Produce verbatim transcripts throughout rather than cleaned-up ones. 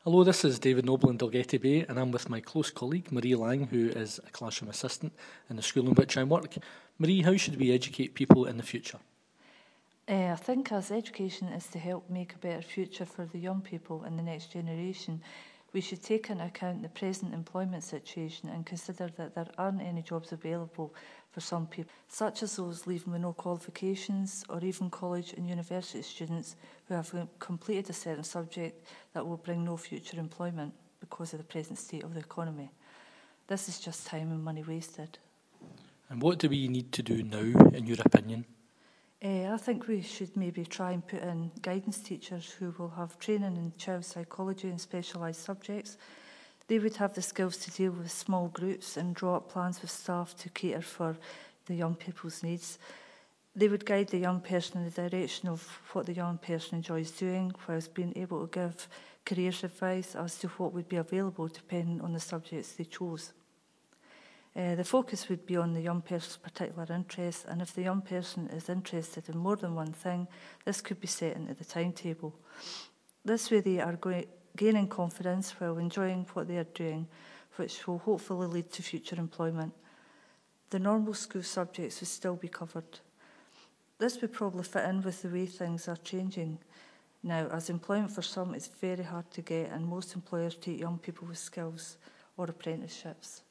Hello, this is David Noble in Dalgety Bay, and I'm with my close colleague Marie Lang, who is a classroom assistant in the school in which I work. Marie, how should we educate people in the future? Uh, I think as education is to help make a better future for the young people in the next generation, we should take into account the present employment situation and consider that there aren't any jobs available for some people, such as those leaving with no qualifications, or even college and university students who have completed a certain subject that will bring no future employment because of the present state of the economy. This is just time and money wasted. And what do we need to do now, in your opinion? Uh, I think we should maybe try and put in guidance teachers who will have training in child psychology and specialised subjects. They would have the skills to deal with small groups and draw up plans with staff to cater for the young people's needs. They would guide the young person in the direction of what the young person enjoys doing, whilst being able to give careers advice as to what would be available depending on the subjects they chose. Uh, the focus would be on the young person's particular interests, and if the young person is interested in more than one thing, this could be set into the timetable. This way they are going, gaining confidence while enjoying what they are doing, which will hopefully lead to future employment. The normal school subjects would still be covered. This would probably fit in with the way things are changing now, as employment for some is very hard to get, and most employers take young people with skills or apprenticeships.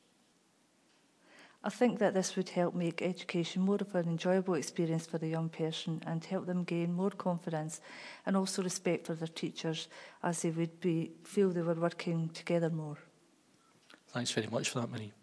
I think that this would help make education more of an enjoyable experience for the young person and help them gain more confidence and also respect for their teachers, as they would be, feel they were working together more. Thanks very much for that, Marie.